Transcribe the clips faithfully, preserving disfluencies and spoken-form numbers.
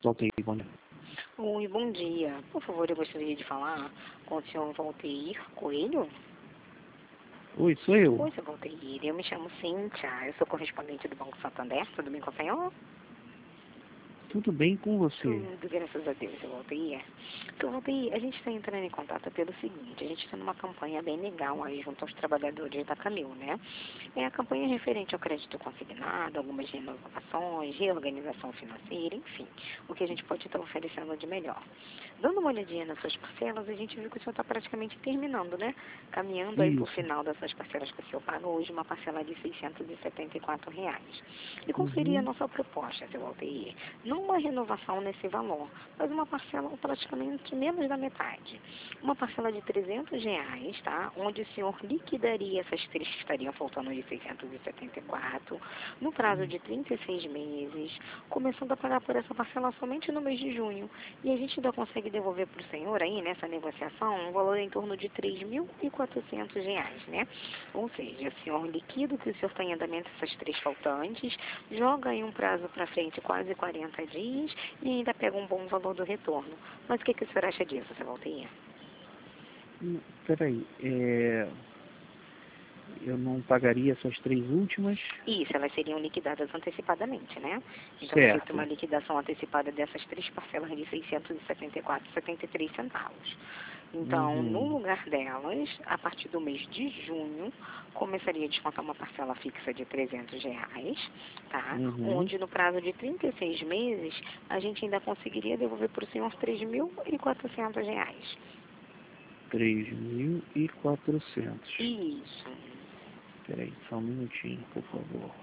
Voltei, bom dia. Oi, bom dia. Por favor, eu gostaria de falar com o senhor Valteir Coelho. Oi, sou eu. Oi, senhor Valteir. Eu me chamo Cíntia. Eu sou correspondente do Banco Santander. Tudo bem com o senhor? Tudo bem com você? Tudo, graças a Deus, senhor Valteir. Senhor Valteir, a gente está entrando em contato pelo seguinte. A gente está numa campanha bem legal aí junto aos trabalhadores da Camil, né? É a campanha referente ao crédito consignado, algumas renovações, reorganização financeira, enfim. O que a gente pode estar oferecendo de melhor. Dando uma olhadinha nas suas parcelas, a gente viu que o senhor está praticamente terminando, né? Caminhando aí para o Isso. final dessas parcelas que o senhor paga hoje, uma parcela de seiscentos e setenta e quatro reais. E qual Uhum. seria a nossa proposta, seu Valteir? Não uma renovação nesse valor, mas uma parcela praticamente menos da metade. Uma parcela de trezentos reais, tá? Onde o senhor liquidaria essas três que estariam faltando de seiscentos e setenta e quatro, no prazo de trinta e seis meses, começando a pagar por essa parcela somente no mês de junho. E a gente ainda consegue devolver para o senhor aí, nessa negociação, um valor em torno de três mil e quatrocentos reais, né? Ou seja, o senhor liquida o que o senhor tem em andamento, essas três faltantes, joga aí um prazo para frente, quase quarenta dias, e ainda pega um bom valor do retorno. Mas o que, que o senhor acha disso, seu Valteir? Hum, Peraí, é... eu não pagaria essas três últimas? Isso, elas seriam liquidadas antecipadamente, né? Então é feita Certo. uma liquidação antecipada dessas três parcelas de seiscentos e setenta e quatro reais e setenta e três centavos. Então, Uhum. no lugar delas, a partir do mês de junho, começaria a descontar uma parcela fixa de trezentos reais, tá? Uhum. Onde no prazo de trinta e seis meses, a gente ainda conseguiria devolver para o senhor três mil e quatrocentos reais. três mil e quatrocentos. Isso. Peraí, só um minutinho, por favor.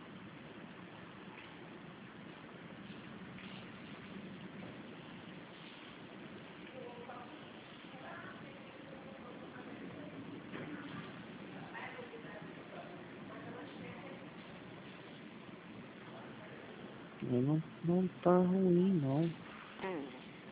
Não, não tá ruim, não. Hum.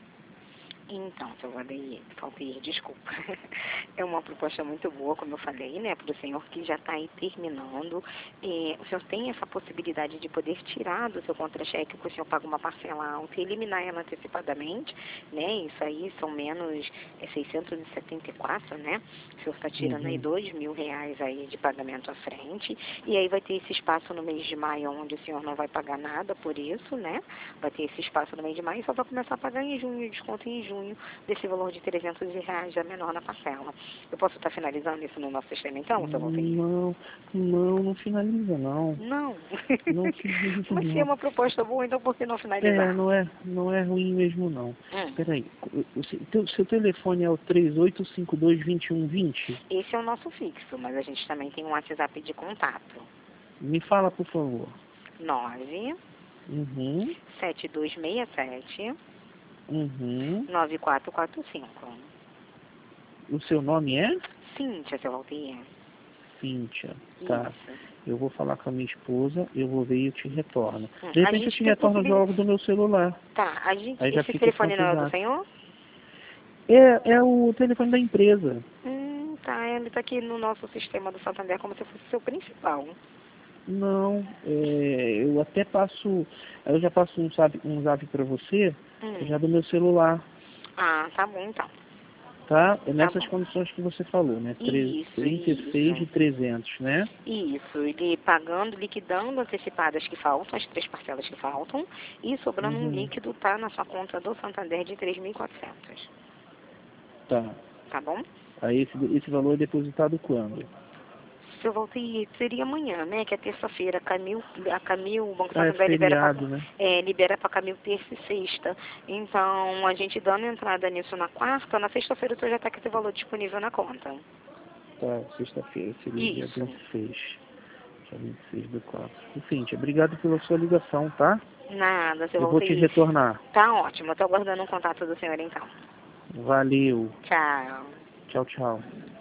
Então, seu Valdeir, Valdeir, desculpa. É uma proposta muito boa, como eu falei, né, para o senhor que já está aí terminando. É, o senhor tem essa possibilidade de poder tirar do seu contra-cheque que o senhor paga uma parcela alta e eliminar ela antecipadamente, né? Isso aí são menos é, seiscentos e setenta e quatro, né? O senhor está tirando aí Uhum. dois mil reais aí de pagamento à frente. E aí vai ter esse espaço no mês de maio, onde o senhor não vai pagar nada por isso, né? Vai ter esse espaço no mês de maio e só vai começar a pagar em junho, desconto em junho, desse valor de trezentos reais já menor na parcela. Eu posso estar finalizando isso no nosso sistema então, seu Valteir? Não, não, não finaliza, não. Não. Não finaliza, Mas se é não. uma proposta boa, então por que não É, finalizar? não é, não é ruim mesmo, não. Hum. Peraí, o, o seu, teu- seu telefone é o três oito cinco dois, dois um dois zero? Esse é o nosso fixo, mas a gente também tem um WhatsApp de contato. Me fala, por favor. nove Uhum, sete dois seis sete uhum. nove quatro quatro cinco. O seu nome é? Cíntia, seu Valteir. Cíntia. Tá. Isso. Eu vou falar com a minha esposa, eu vou ver e eu te retorno. Hum. De A repente eu gente te tem retorno possibilidade. logo do meu celular. Tá, a gente. Aí já Esse fica telefone não é o do sincronizado. senhor? É, é o telefone da empresa. Hum, tá. Ele tá aqui no nosso sistema do Santander como se fosse o seu principal. Não, é, eu até passo, eu já passo um zap, um zap para você, Hum. já do meu celular, Ah, tá bom então. tá? É Tá nessas bom. condições que você falou, né? Isso, trinta e seis de isso. trezentos, né? Isso, ele pagando, liquidando antecipadas que faltam, as três parcelas que faltam, e sobrando um Uhum. líquido, tá na sua conta do Santander de três mil e quatrocentos. Tá. Tá bom? Aí esse, esse valor é depositado quando? Se eu voltei, seria amanhã, né? Que é terça-feira. A Camil, a Camil, o Banco Ah, é Santander libera para feriado, né? é, libera para Camil terça e sexta. Então, a gente dando entrada nisso na quarta, na sexta-feira o senhor já está com esse valor disponível na conta. Tá, sexta-feira, seria dia Isso. vinte e seis. Dia vinte e seis do quatro. Enfim, obrigado pela sua ligação, tá? Nada, se eu Eu vou te voltei. retornar. Tá ótimo, eu tô aguardando um contato do senhor então. Valeu. Tchau. Tchau, tchau.